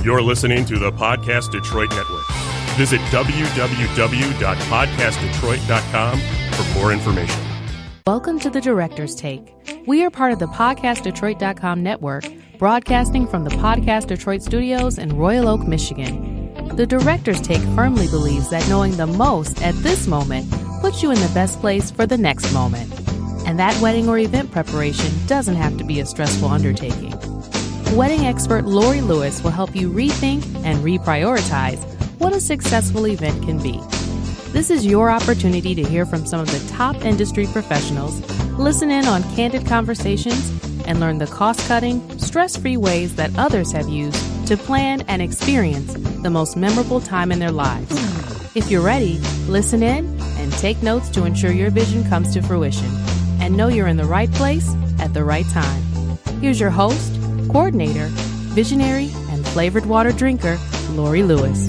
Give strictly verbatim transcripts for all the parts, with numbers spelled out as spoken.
You're listening to the Podcast Detroit Network. Visit w w w dot podcast detroit dot com for more information. Welcome to The Director's Take. We are part of the podcast detroit dot com network, broadcasting from the Podcast Detroit studios in Royal Oak, Michigan. The Director's Take firmly believes that knowing the most at this moment puts you in the best place for the next moment. And that wedding or event preparation doesn't have to be a stressful undertaking. Wedding expert Lori Lewis will help you rethink and reprioritize what a successful event can be. This is your opportunity to hear from some of the top industry professionals, listen in on candid conversations, and learn the cost-cutting, stress-free ways that others have used to plan and experience the most memorable time in their lives. If you're ready, listen in and take notes to ensure your vision comes to fruition, and know you're in the right place at the right time. Here's your host, coordinator, visionary, and flavored water drinker, Lori Lewis.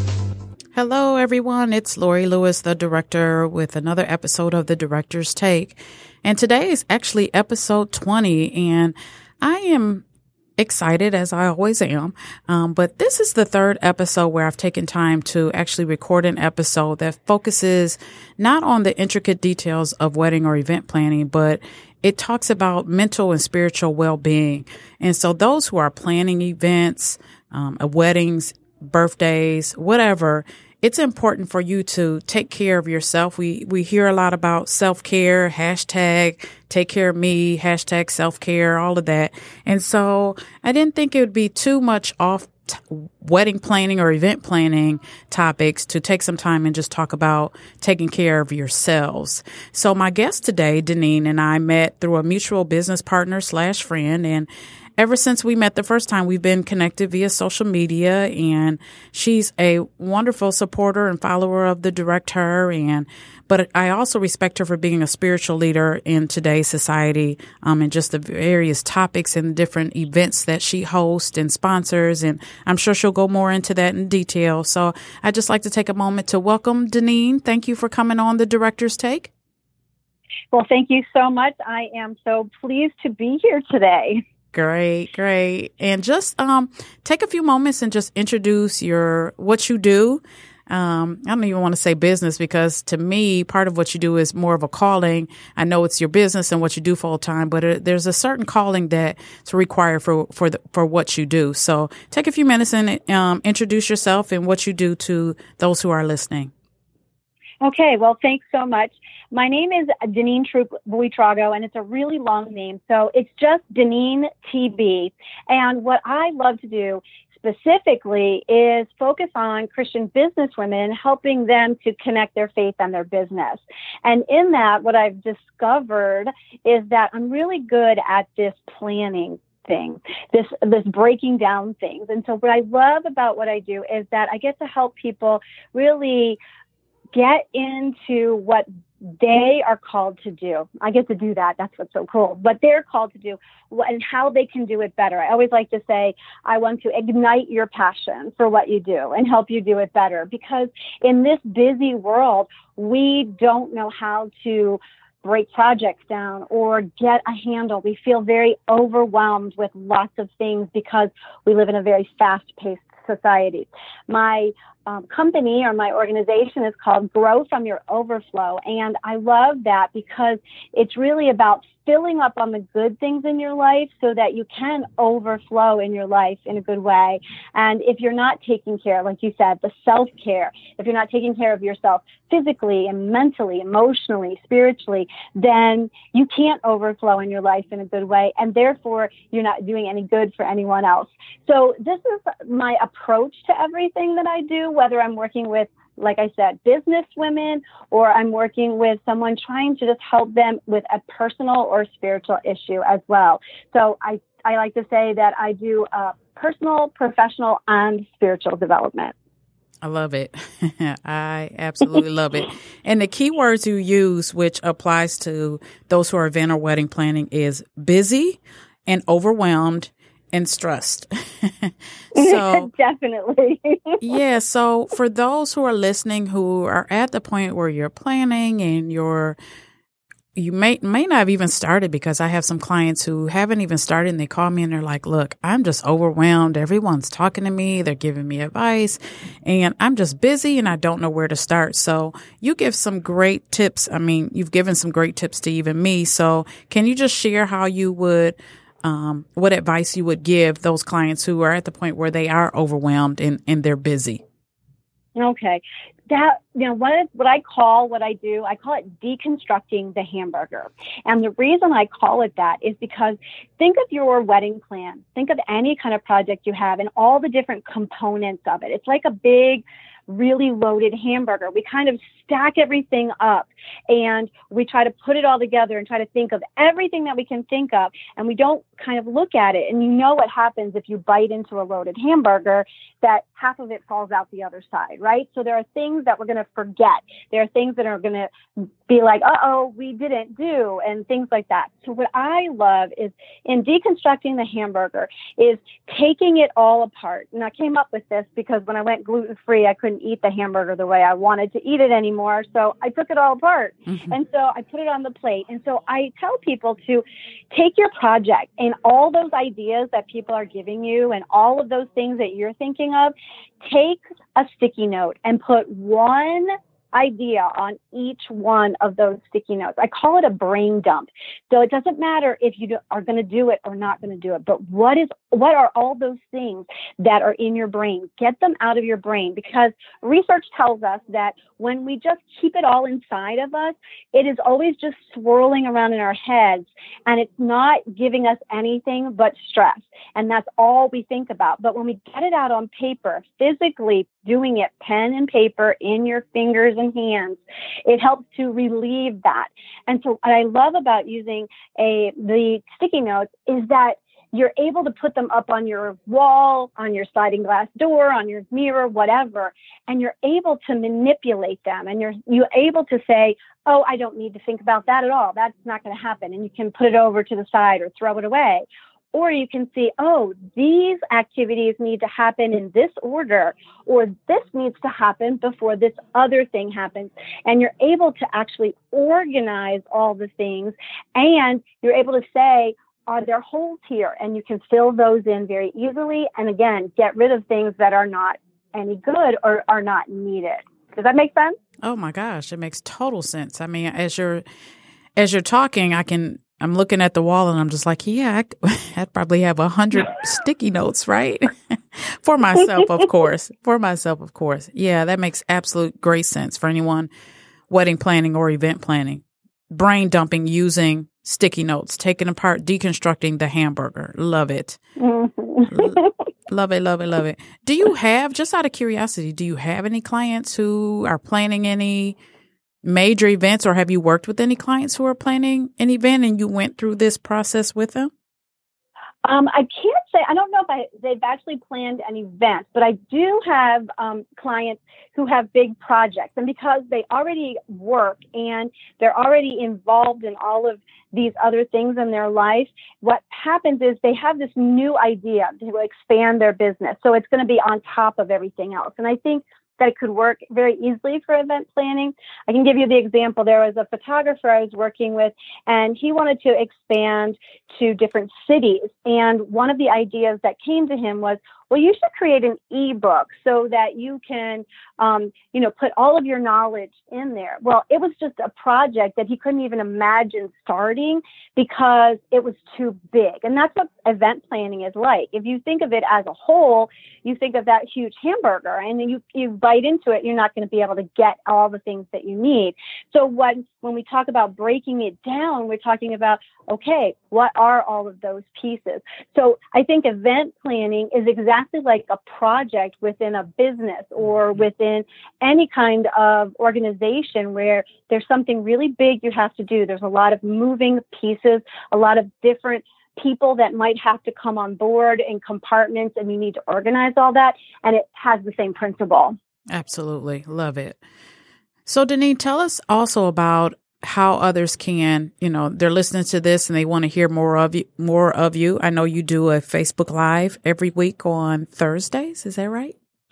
Hello, everyone. It's Lori Lewis, the director, with another episode of The Director's Take. And today is actually episode twenty, and I am excited, as I always am. Um, but this is the third episode where I've taken time to actually record an episode that focuses not on the intricate details of wedding or event planning, but it talks about mental and spiritual well-being. And so those who are planning events, um, weddings, birthdays, whatever, it's important for you to take care of yourself. We, we hear a lot about self-care, hashtag take care of me, hashtag self-care, all of that. And so I didn't think it would be too much off t- wedding planning or event planning topics to take some time and just talk about taking care of yourselves. So my guest today, Deneen, and I met through a mutual business partner slash friend, and ever since we met the first time, we've been connected via social media, and she's a wonderful supporter and follower of the Director. And but I also respect her for being a spiritual leader in today's society, um, and just the various topics and different events that she hosts and sponsors. And I'm sure she'll go more into that in detail. So I'd just like to take a moment to welcome Deneen. Thank you for coming on The Director's Take. Well, thank you so much. I am so pleased to be here today. Great, great. And just um, take a few moments and just introduce your what you do. Um, I don't even want to say business, because to me, part of what you do is more of a calling. I know it's your business and what you do full time, but it, there's a certain calling that's required for for the, for what you do. So take a few minutes and um, introduce yourself and what you do to those who are listening. Okay, well, thanks so much. My name is Deneen Troop Buitrago, and it's a really long name, so it's just Deneen T B. And what I love to do specifically is focus on Christian businesswomen, helping them to connect their faith and their business. And in that, what I've discovered is that I'm really good at this planning thing, this this breaking down things. And so what I love about what I do is that I get to help people really get into what they are called to do. I get to do that. That's what's so cool. What they're called to do and how they can do it better. I always like to say, I want to ignite your passion for what you do and help you do it better. Because in this busy world, we don't know how to break projects down or get a handle. We feel very overwhelmed with lots of things because we live in a very fast-paced society. My um, company or my organization is called Grow From Your Overflow. And I love that because it's really about filling up on the good things in your life so that you can overflow in your life in a good way. And if you're not taking care, like you said, the self-care, if you're not taking care of yourself physically and mentally, emotionally, spiritually, then you can't overflow in your life in a good way. And therefore, you're not doing any good for anyone else. So this is my approach to everything that I do, whether I'm working with, like I said, business women, or I'm working with someone trying to just help them with a personal or spiritual issue as well. So I, I like to say that I do uh, personal, professional, and spiritual development. I love it. I absolutely love it. And the key words you use, which applies to those who are event or wedding planning, is busy and overwhelmed and stressed. So definitely. Yeah. So for those who are listening, who are at the point where you're planning and you're you may may not have even started, because I have some clients who haven't even started and they call me and they're like, look, I'm just overwhelmed. Everyone's talking to me. They're giving me advice and I'm just busy and I don't know where to start. So you give some great tips. I mean, you've given some great tips to even me. So can you just share how you would, um, what advice you would give those clients who are at the point where they are overwhelmed and, and they're busy? Okay. That, you know, what, is, what I call, what I do, I call it deconstructing the hamburger. And the reason I call it that is because think of your wedding plan. Think of any kind of project you have and all the different components of it. It's like a big, really loaded hamburger. We kind of stack everything up and we try to put it all together and try to think of everything that we can think of. And we don't kind of look at it. And you know what happens if you bite into a loaded hamburger, that half of it falls out the other side, right? So there are things that we're going to forget. There are things that are going to be like, uh-oh, we didn't do, and things like that. So what I love is in deconstructing the hamburger is taking it all apart. And I came up with this because when I went gluten-free, I couldn't eat the hamburger the way I wanted to eat it anymore. So I took it all apart. Mm-hmm. And so I put it on the plate. And so I tell people to take your project and all those ideas that people are giving you and all of those things that you're thinking of, take a sticky note and put one idea on each one of those sticky notes. I call it a brain dump. So it doesn't matter if you do, are going to do it or not going to do it, but what is what are all those things that are in your brain? Get them out of your brain, because research tells us that when we just keep it all inside of us, it is always just swirling around in our heads and it's not giving us anything but stress. And that's all we think about. But when we get it out on paper, physically doing it, pen and paper in your fingers and hands, it helps to relieve that. And so what I love about using a the sticky notes is that you're able to put them up on your wall, on your sliding glass door, on your mirror, whatever, and you're able to manipulate them. And you're you're able to say, oh, I don't need to think about that at all. That's not going to happen. And you can put it over to the side or throw it away. Or you can see, oh, these activities need to happen in this order, or this needs to happen before this other thing happens. And you're able to actually organize all the things, and you're able to say, are there holes here? And you can fill those in very easily. And again, get rid of things that are not any good or are not needed. Does that make sense? Oh my gosh, it makes total sense. I mean, as you're as you're talking, I can I'm looking at the wall and I'm just like, yeah, I, I'd probably have a hundred sticky notes, right? For myself, of course. For myself, of course. Yeah, that makes absolute great sense for anyone wedding planning or event planning. Brain dumping using sticky notes, taking apart, deconstructing the hamburger. Love it. L- love it, love it, love it. Do you have, just out of curiosity, do you have any clients who are planning any major events, or have you worked with any clients who are planning an event and you went through this process with them? Um, I can't say, I don't know if I, they've actually planned an event, but I do have um, clients who have big projects. And because they already work and they're already involved in all of these other things in their life, what happens is they have this new idea to expand their business. So it's going to be on top of everything else. And I think that it could work very easily for event planning. I can give you the example. There was a photographer I was working with, and he wanted to expand to different cities. And one of the ideas that came to him was, well, you should create an ebook so that you can, um, you know, put all of your knowledge in there. Well, it was just a project that he couldn't even imagine starting because it was too big. And that's what event planning is like. If you think of it as a whole, you think of that huge hamburger, and then you, you bite into it, you're not going to be able to get all the things that you need. So what, when we talk about breaking it down, we're talking about, okay, what are all of those pieces? So I think event planning is exactly like a project within a business or within any kind of organization where there's something really big you have to do. There's a lot of moving pieces, a lot of different people that might have to come on board in compartments, and you need to organize all that. And it has the same principle. Absolutely. Love it. So, Deneen, tell us also about how others can, you know, they're listening to this and they want to hear more of you, more of you. I know you do a Facebook Live every week on Thursdays. Is that right?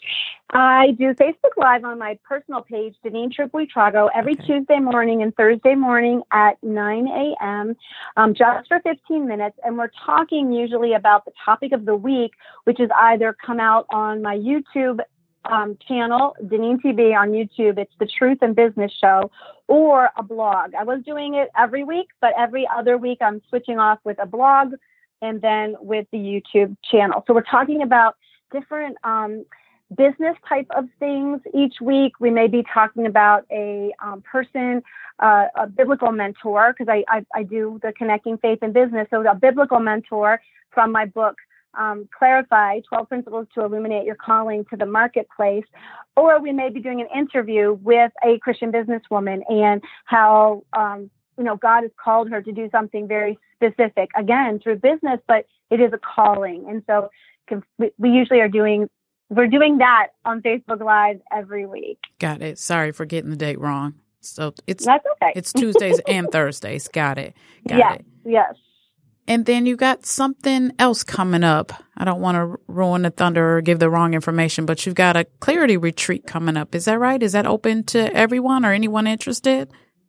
I do Facebook Live on my personal page, Deneen Troop Buitrago, every Okay. Tuesday morning and Thursday morning at nine a.m., um, just for fifteen minutes. And we're talking usually about the topic of the week, which is either come out on my YouTube um, channel, Deneen T V on YouTube. It's the Truth in Business Show, or a blog. I was doing it every week, but every other week I'm switching off with a blog and then with the YouTube channel. So we're talking about different um, business type of things each week. We may be talking about a um, person, uh, a biblical mentor, because I, I, I do the Connecting Faith and Business. So a biblical mentor from my book, um, Clarify, twelve Principles to Illuminate Your Calling to the Marketplace. Or we may be doing an interview with a Christian businesswoman and how, um, you know, God has called her to do something very specific, again, through business, but it is a calling. And so we, we usually are doing We're doing that on Facebook Live every week. Got it. Sorry for getting the date wrong. So it's That's okay. It's Tuesdays and Thursdays. Got it. Got yes, it. Yes. And then you got something else coming up. I don't want to ruin the thunder or give the wrong information, but you've got a clarity retreat coming up. Is that right? Is that open to everyone or anyone interested?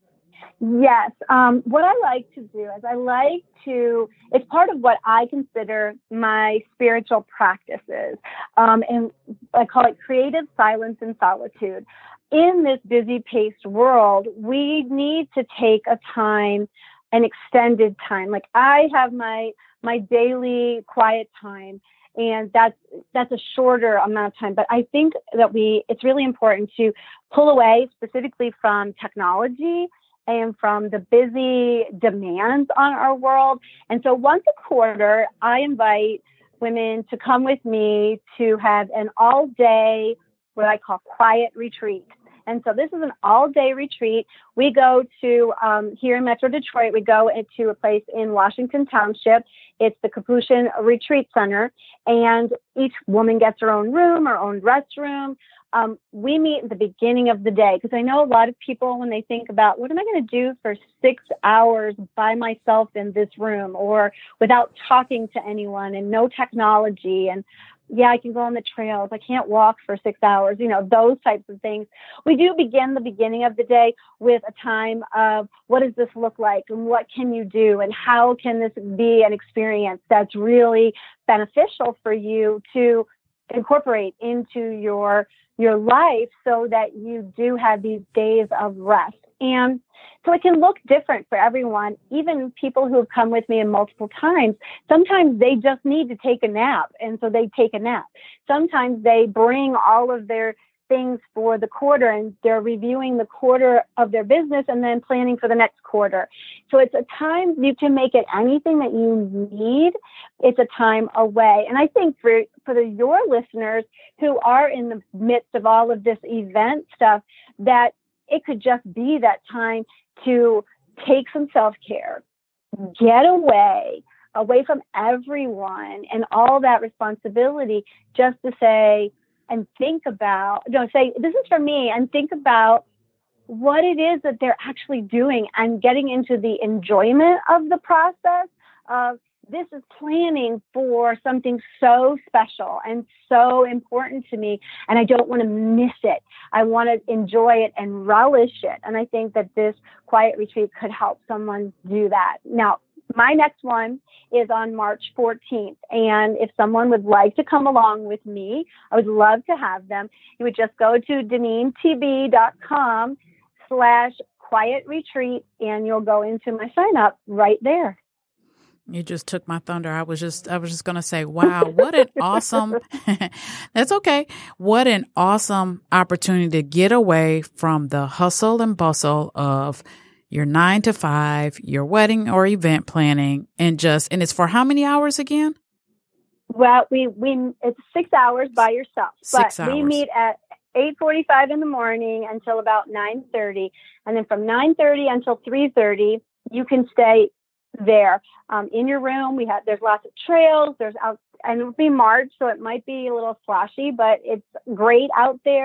Yes. Um, what I like to do is I like to, it's part of what I consider my spiritual practices. Um, and I call it creative silence and solitude. In this busy paced world, we need to take a time, an extended time. Like I have my, my daily quiet time, and that's, that's a shorter amount of time. But I think that we, it's really important to pull away specifically from technology and from the busy demands on our world. And so once a quarter, I invite women to come with me to have an all-day, what I call quiet retreat. And so this is an all-day retreat. We go to, um, here in Metro Detroit, we go into a place in Washington Township. It's the Capuchin Retreat Center. And each woman gets her own room, her own restroom. Um, we meet at the beginning of the day, because I know a lot of people, when they think about what am I going to do for six hours by myself in this room or without talking to anyone and no technology, and yeah, I can go on the trails, I can't walk for six hours, you know, those types of things. We do begin the beginning of the day with a time of what does this look like and what can you do and how can this be an experience that's really beneficial for you to incorporate into your your life so that you do have these days of rest. And so it can look different for everyone. Even people who have come with me in multiple times, sometimes they just need to take a nap, and so they take a nap. Sometimes they bring all of their things for the quarter, and they're reviewing the quarter of their business and then planning for the next quarter. So it's a time you can make it anything that you need. It's a time away. And I think for, for the, your listeners who are in the midst of all of this event stuff, that it could just be that time to take some self-care, get away, away from everyone and all that responsibility, just to say, and think about, don't say, this is for me, and think about what it is that they're actually doing and getting into the enjoyment of the process of this is planning for something so special and so important to me, and I don't want to miss it. I want to enjoy it and relish it. And I think that this quiet retreat could help someone do that. Now, my next one is on March fourteenth. And if someone would like to come along with me, I would love to have them. You would just go to deneentb.com slash quiet retreat, and you'll go into my sign up right there. You just took my thunder. I was just, I was just going to say, wow, what an awesome, that's okay. What an awesome opportunity to get away from the hustle and bustle of your nine to five, your wedding or event planning, and just, and it's for how many hours again? Well, we, we, it's six hours by yourself, Six but hours. we meet at eight forty-five in the morning until about nine thirty. And then from nine thirty until three thirty, you can stay there um, in your room. We have, there's lots of trails, there's out, and it'll be March, so it might be a little slashy, but it's great out there.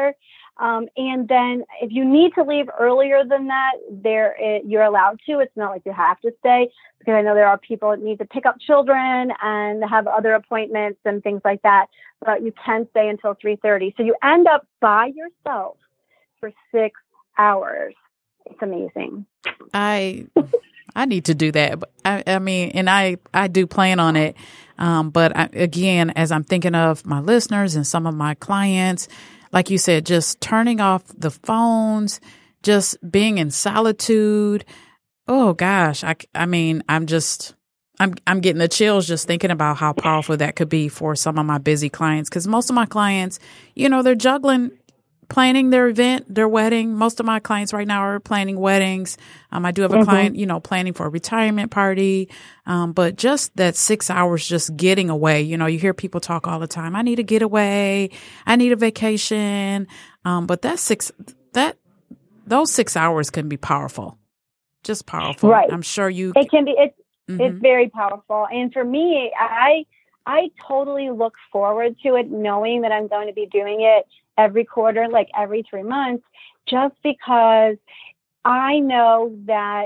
Um, and then if you need to leave earlier than that, there it, you're allowed to. It's not like you have to stay, because I know there are people that need to pick up children and have other appointments and things like that. But you can stay until three thirty. So you end up by yourself for six hours. It's amazing. I I need to do that. I, I mean, and I, I do plan on it. Um, but I, again, as I'm thinking of my listeners and some of my clients, like you said, just turning off the phones, just being in solitude. Oh gosh. I, I mean, I'm just, I'm, I'm getting the chills just thinking about how powerful that could be for some of my busy clients. Cause most of my clients, you know, they're juggling, planning their event, their wedding. Most of my clients right now are planning weddings. Um, I do have a mm-hmm. client, you know, planning for a retirement party. Um, but just that six hours, just getting away. You know, you hear people talk all the time. I need a getaway. I need a vacation. Um, but that six, that, those six hours can be powerful. Just powerful. Right. I'm sure you. It can be, it's, mm-hmm. it's very powerful. And for me, I, I totally look forward to it, knowing that I'm going to be doing it every quarter, like every three months, just because I know that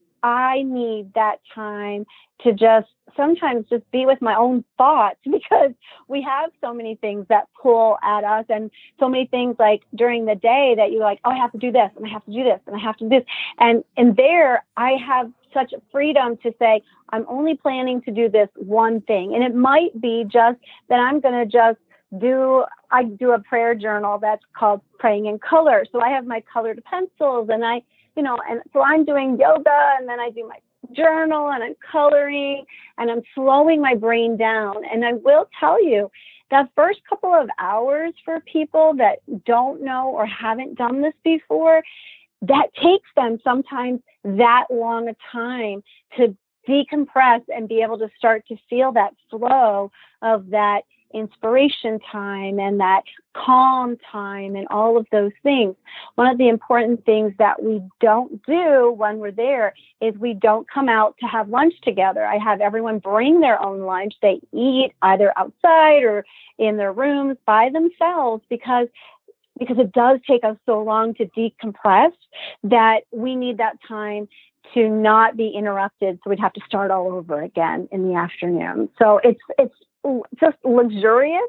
I need that time to just sometimes just be with my own thoughts, because we have so many things that pull at us, and so many things like during the day that you're like, oh, I have to do this and I have to do this and I have to do this. And, and there I have such freedom to say, I'm only planning to do this one thing. And it might be just that I'm going to just do, I do a prayer journal that's called Praying in Color. So I have my colored pencils, and I, you know, and so I'm doing yoga, and then I do my journal, and I'm coloring, and I'm slowing my brain down. And I will tell you, that first couple of hours for people that don't know or haven't done this before, that takes them sometimes that long a time to decompress and be able to start to feel that flow of that inspiration time and that calm time and all of those things. One of the important things that we don't do when we're there is we don't come out to have lunch together. I have everyone bring their own lunch. They eat either outside or in their rooms by themselves, because because it does take us so long to decompress that we need that time to not be interrupted. So we'd have to start all over again in the afternoon. So it's it's just luxurious,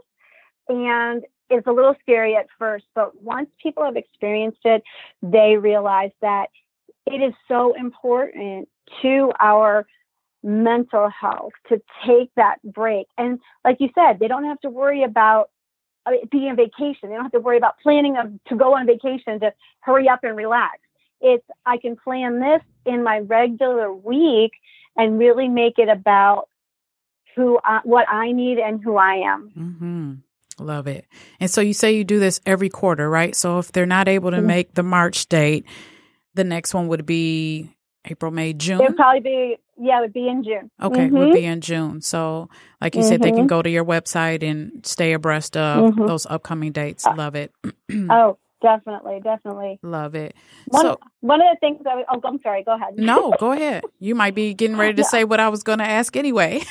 and it's a little scary at first, but once people have experienced it, they realize that it is so important to our mental health to take that break. And like you said, they don't have to worry about being on vacation. They don't have to worry about planning a, to go on vacation to hurry up and relax. It's, I can plan this in my regular week and really make it about who, I, what I need and who I am. Mm-hmm. Love it. And so you say you do this every quarter, right? So if they're not able to mm-hmm. make the March date, the next one would be April, May, June? It would probably be, yeah, it would be in June. Okay, mm-hmm. it would be in June. So like you mm-hmm. said, they can go to your website and stay abreast of mm-hmm. those upcoming dates. Love it. Oh, definitely, definitely. Love it. One, so, one of the things that we, oh, I'm sorry, go ahead. No, go ahead. You might be getting ready to yeah. say what I was going to ask anyway.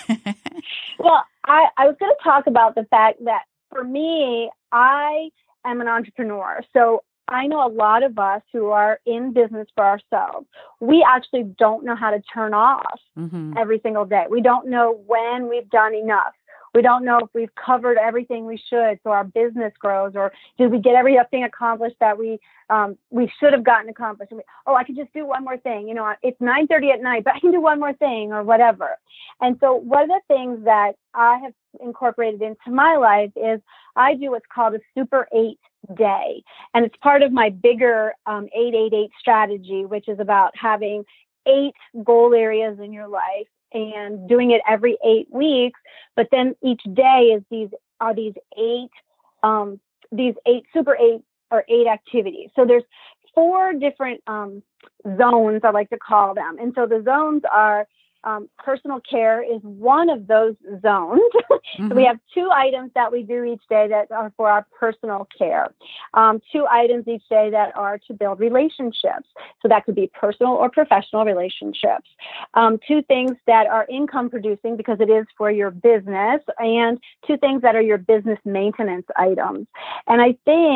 Well, I, I was going to talk about the fact that for me, I am an entrepreneur. So I know a lot of us who are in business for ourselves, we actually don't know how to turn off mm-hmm. every single day. We don't know when we've done enough. We don't know if we've covered everything we should so our business grows, or did we get everything accomplished that we um, we should have gotten accomplished. We, oh, I could just do one more thing. You know, it's nine thirty at night, but I can do one more thing or whatever. And so one of the things that I have incorporated into my life is I do what's called a Super eight day. And it's part of my bigger um, eight eight eight strategy, which is about having eight goal areas in your life and doing it every eight weeks. But then each day is these are these eight, um, these eight super eight or eight activities. So there's four different um, zones, I like to call them. And so the zones are Um, personal care is one of those zones. Mm-hmm. So we have two items that we do each day that are for our personal care. Um, two items each day that are to build relationships. So that could be personal or professional relationships. Um, two things that are income producing because it is for your business, and two things that are your business maintenance items. And I think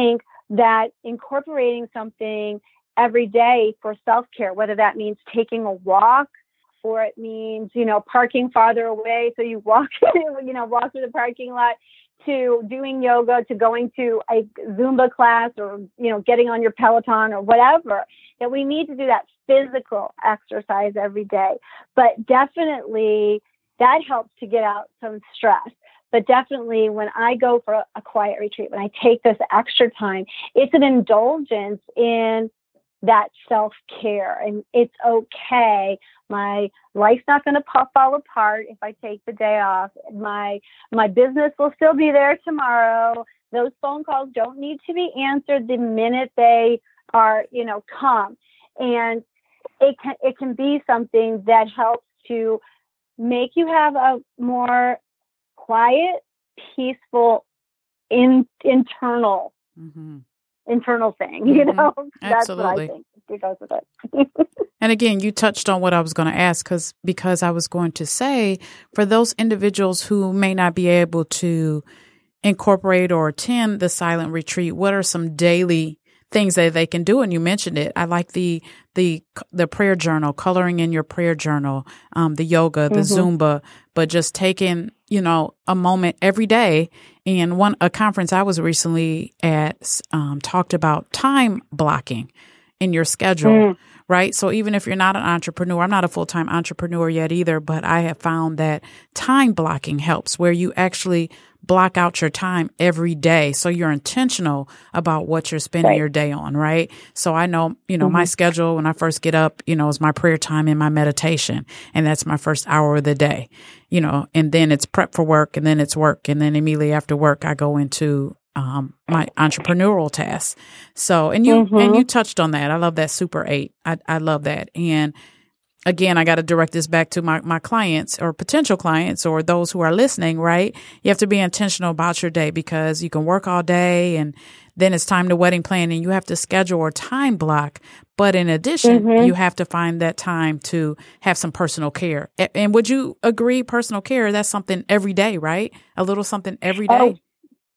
that incorporating something every day for self-care, whether that means taking a walk or it means, you know, parking farther away. So you walk, you know, walk through the parking lot, to doing yoga, to going to a Zumba class, or, you know, getting on your Peloton or whatever, that we need to do that physical exercise every day. But definitely that helps to get out some stress. But definitely when I go for a quiet retreat, when I take this extra time, it's an indulgence in that self-care, and it's okay. My life's not going to fall apart if I take the day off. My my business will still be there tomorrow. Those phone calls don't need to be answered the minute they are, you know, come. And it can it can be something that helps to make you have a more quiet, peaceful, in, internal. Mm-hmm. internal thing, you know, mm-hmm. That's Absolutely. What I think it goes with it. And again, you touched on what I was going to ask, because because I was going to say, for those individuals who may not be able to incorporate or attend the silent retreat, what are some daily things that they can do? And you mentioned it. I like the the the prayer journal, coloring in your prayer journal, um, the yoga, the mm-hmm. Zumba, but just taking, you know, a moment every day. And one a conference I was recently at um, talked about time blocking in your schedule, mm. right? So even if you're not an entrepreneur, I'm not a full-time entrepreneur yet either, but I have found that time blocking helps, where you actually block out your time every day. So you're intentional about what you're spending right. your day on, right? So I know, you know, mm-hmm. my schedule when I first get up, you know, is my prayer time and my meditation. And that's my first hour of the day, you know, and then it's prep for work, and then it's work. And then immediately after work, I go into um, my entrepreneurial tasks. So, and you, mm-hmm. and you touched on that. I love that Super Eight. I, I love that. And again, I got to direct this back to my, my clients or potential clients or those who are listening, right? You have to be intentional about your day, because you can work all day and then it's time to wedding plan and you have to schedule or time block. But in addition, mm-hmm. you have to find that time to have some personal care. And would you agree, personal care, that's something every day, right? A little something every day? Oh.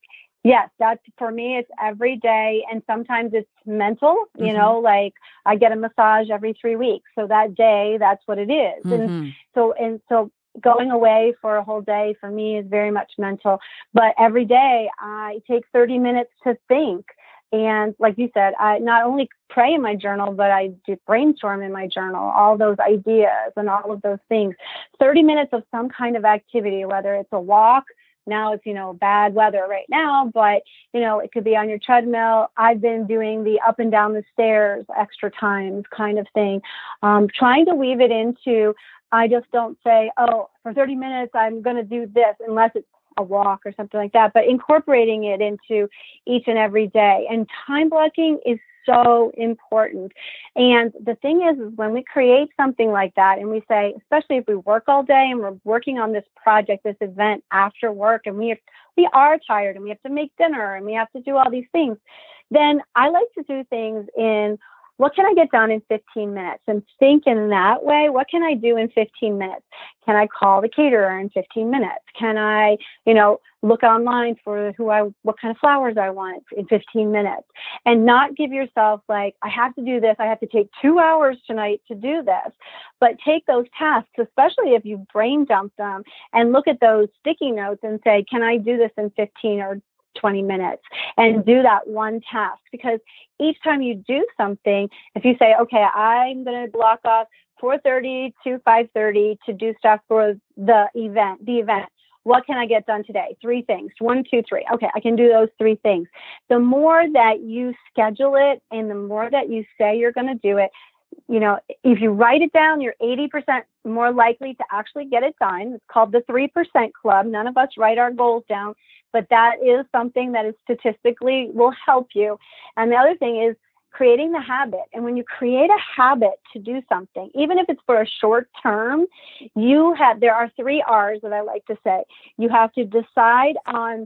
Yes, that's for me, it's every day. And sometimes it's mental, you mm-hmm. know, like I get a massage every three weeks. So that day, that's what it is. Mm-hmm. And so, and so going away for a whole day for me is very much mental. But every day I take thirty minutes to think. And like you said, I not only pray in my journal, but I do brainstorm in my journal, all those ideas and all of those things. thirty minutes of some kind of activity, whether it's a walk. Now it's, you know, bad weather right now, but, you know, it could be on your treadmill. I've been doing the up and down the stairs extra times kind of thing, um, trying to weave it into, I just don't say, oh, for thirty minutes, I'm going to do this, unless it's a walk or something like that, but incorporating it into each and every day. And time blocking is so important. And the thing is, is when we create something like that and we say, especially if we work all day and we're working on this project, this event after work, and we have, we are tired and we have to make dinner and we have to do all these things, then I like to do things in, what can I get done in fifteen minutes? And think in that way, what can I do in fifteen minutes? Can I call the caterer in fifteen minutes? Can I, you know, look online for who I, what kind of flowers I want in fifteen minutes? And not give yourself like, I have to do this. I have to take two hours tonight to do this. But take those tasks, especially if you brain dump them, and look at those sticky notes and say, can I do this in fifteen or twenty minutes, and do that one task? Because each time you do something, if you say, okay, I'm going to block off four thirty to five thirty to do stuff for the event, the event, what can I get done today? Three things. One, two, three. Okay, I can do those three things. The more that you schedule it and the more that you say you're going to do it, you know, if you write it down, you're eighty percent more likely to actually get it done. It's called the three percent club. None of us write our goals down, but that is something that is statistically will help you. And the other thing is creating the habit. And when you create a habit to do something, even if it's for a short term, you have, there are three R's that I like to say. You have to decide on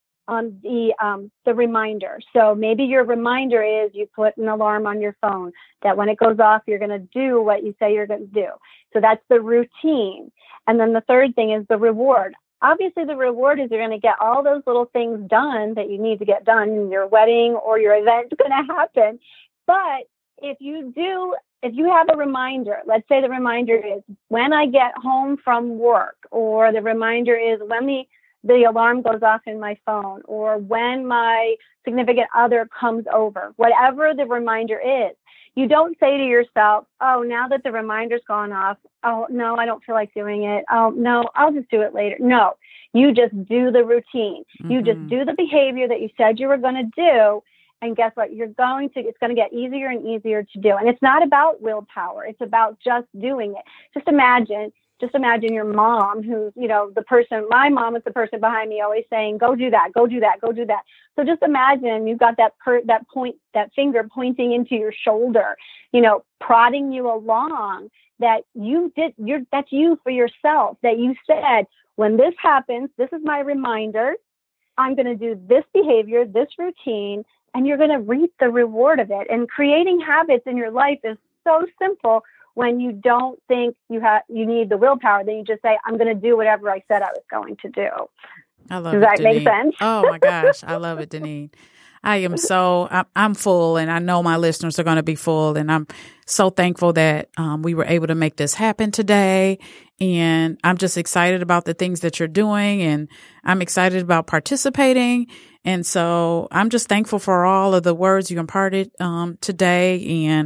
on the um, the reminder. So maybe your reminder is you put an alarm on your phone that when it goes off, you're going to do what you say you're going to do. So that's the routine. And then the third thing is the reward. Obviously, the reward is you're going to get all those little things done that you need to get done, and your wedding or your event's going to happen. But if you do, if you have a reminder, let's say the reminder is when I get home from work, or the reminder is when the the alarm goes off in my phone, or when my significant other comes over, whatever the reminder is, you don't say to yourself, oh, now that the reminder's gone off, oh, no, I don't feel like doing it. Oh, no, I'll just do it later. No, you just do the routine. Mm-hmm. You just do the behavior that you said you were going to do. And guess what? You're going to, it's going to get easier and easier to do. And it's not about willpower. It's about just doing it. Just imagine Just imagine your mom, who's, you know, the person, my mom is the person behind me always saying, go do that, go do that, go do that. So just imagine you've got that per, that point, that finger pointing into your shoulder, you know, prodding you along, that you did, you're, that's you for yourself, that you said, when this happens, this is my reminder, I'm going to do this behavior, this routine, and you're going to reap the reward of it. And creating habits in your life is so simple. When you don't think you have, you need the willpower, then you just say, I'm going to do whatever I said I was going to do. I love Does it, that Deneen. make sense? Oh my gosh. I love it, Deneen. I am so, I'm, I'm full, and I know my listeners are going to be full, and I'm so thankful that um, we were able to make this happen today. And I'm just excited about the things that you're doing, and I'm excited about participating. And so I'm just thankful for all of the words you imparted um, today, and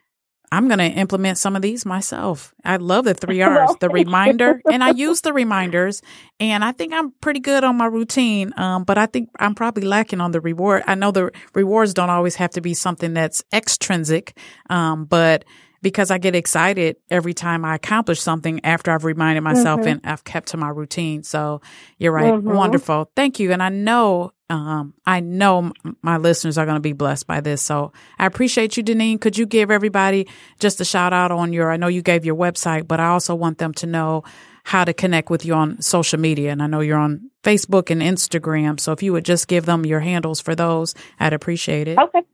I'm going to implement some of these myself. I love the three R's, the reminder, and I use the reminders, and I think I'm pretty good on my routine. Um, but I think I'm probably lacking on the reward. I know the rewards don't always have to be something that's extrinsic. Um, but because I get excited every time I accomplish something after I've reminded myself mm-hmm. and I've kept to my routine. So you're right. Mm-hmm. Wonderful. Thank you. And I know, um, I know my listeners are going to be blessed by this. So I appreciate you, Deneen. Could you give everybody just a shout out on your, I know you gave your website, but I also want them to know how to connect with you on social media. And I know you're on Facebook and Instagram. So if you would just give them your handles for those, I'd appreciate it. Okay.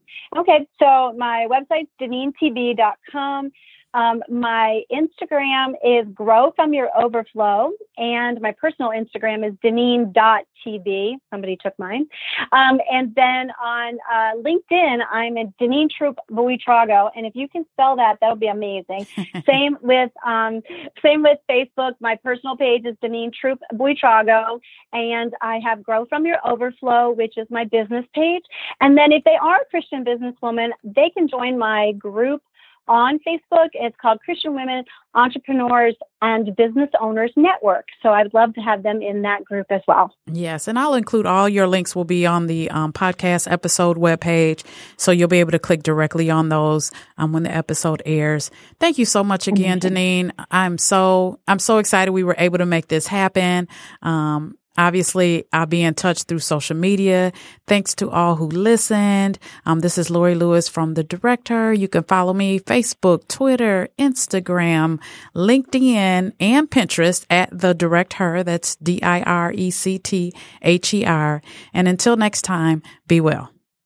Okay, so my website's deneen t b dot com. Um, my Instagram is Grow From Your Overflow, and my personal Instagram is deneen dot t b. Somebody took mine. Um, and then on uh, LinkedIn, I'm a Deneen Troop Buitrago, and if you can spell that, that would be amazing. same with um, same with Facebook. My personal page is Deneen Troop Buitrago, and I have Grow From Your Overflow, which is my business page. And then if they are a Christian businesswoman, they can join my group on Facebook. It's called Christian Women Entrepreneurs and Business Owners Network. So I'd love to have them in that group as well. Yes. And I'll include all your links will be on the um, podcast episode webpage. So you'll be able to click directly on those um, when the episode airs. Thank you so much again, mm-hmm. Deneen. I'm so, I'm so excited we were able to make this happen. Um, Obviously, I'll be in touch through social media. Thanks to all who listened. Um, this is Lori Lewis from The Director. You can follow me Facebook, Twitter, Instagram, LinkedIn, and Pinterest at The Director. That's D I R E C T H E R. And until next time, be well.